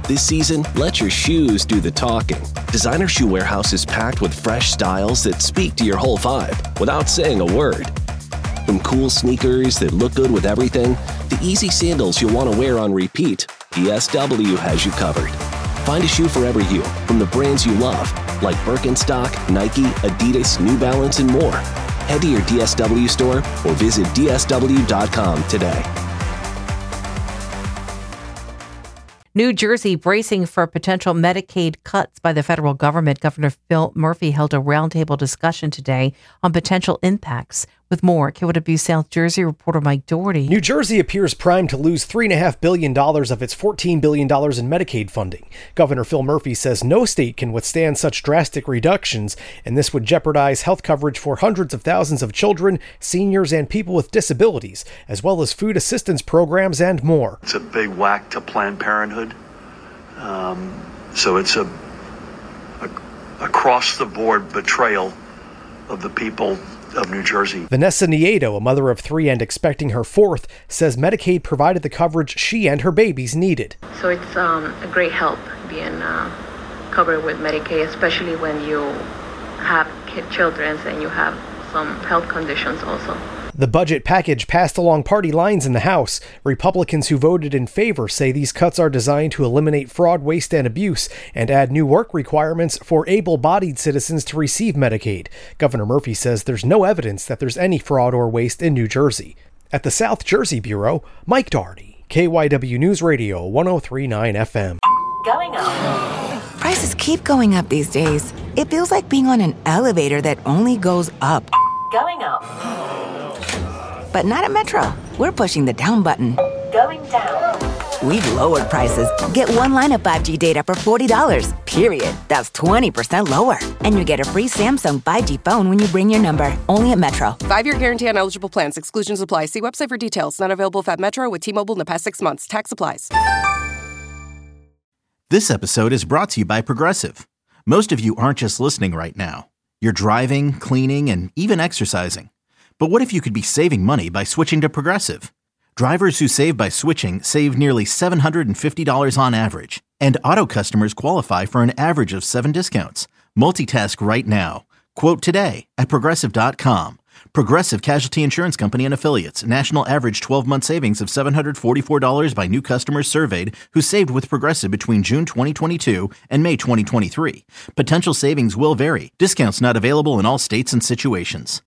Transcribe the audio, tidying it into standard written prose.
This season, let your shoes do the talking. Designer Shoe Warehouse is packed with fresh styles that speak to your whole vibe without saying a word. From cool sneakers that look good with everything, to easy sandals you'll want to wear on repeat, DSW has you covered. Find a shoe for every you, from the brands you love, like Birkenstock, Nike, Adidas, New Balance, and more. Head to your DSW store or visit dsw.com today. New Jersey bracing for potential Medicaid cuts by the federal government. Governor Phil Murphy held a roundtable discussion today on potential impacts. With more, KYW South Jersey reporter Mike Doherty. New Jersey appears primed to lose $3.5 billion of its $14 billion in Medicaid funding. Governor Phil Murphy says no state can withstand such drastic reductions, and this would jeopardize health coverage for hundreds of thousands of children, seniors, and people with disabilities, as well as food assistance programs and more. It's a big whack to Planned Parenthood. So it's a across-the-board betrayal of the people of New Jersey. Vanessa Nieto, a mother of three and expecting her fourth, says Medicaid provided the coverage she and her babies needed. So it's a great help being covered with Medicaid, especially when you have children and you have some health conditions also. The budget package passed along party lines in the House. Republicans who voted in favor say these cuts are designed to eliminate fraud, waste, and abuse and add new work requirements for able-bodied citizens to receive Medicaid. Governor Murphy says there's no evidence that there's any fraud or waste in New Jersey. At the South Jersey Bureau, Mike Doherty, KYW News Radio 103.9 FM. Going up. Prices keep going up these days. It feels like being on an elevator that only goes up. Going up. But not at Metro. We're pushing the down button. Going down. We've lowered prices. Get one line of 5G data for $40, period. That's 20% lower. And you get a free Samsung 5G phone when you bring your number. Only at Metro. 5-year guarantee on eligible plans. Exclusions apply. See website for details. Not available at Metro with T-Mobile in the past 6 months. Tax applies. This episode is brought to you by Progressive. Most of you aren't just listening right now. You're driving, cleaning, and even exercising. But what if you could be saving money by switching to Progressive? Drivers who save by switching save nearly $750 on average. And auto customers qualify for an average of 7 discounts. Multitask right now. Quote today at Progressive.com. Progressive Casualty Insurance Company and Affiliates. National average 12-month savings of $744 by new customers surveyed who saved with Progressive between June 2022 and May 2023. Potential savings will vary. Discounts not available in all states and situations.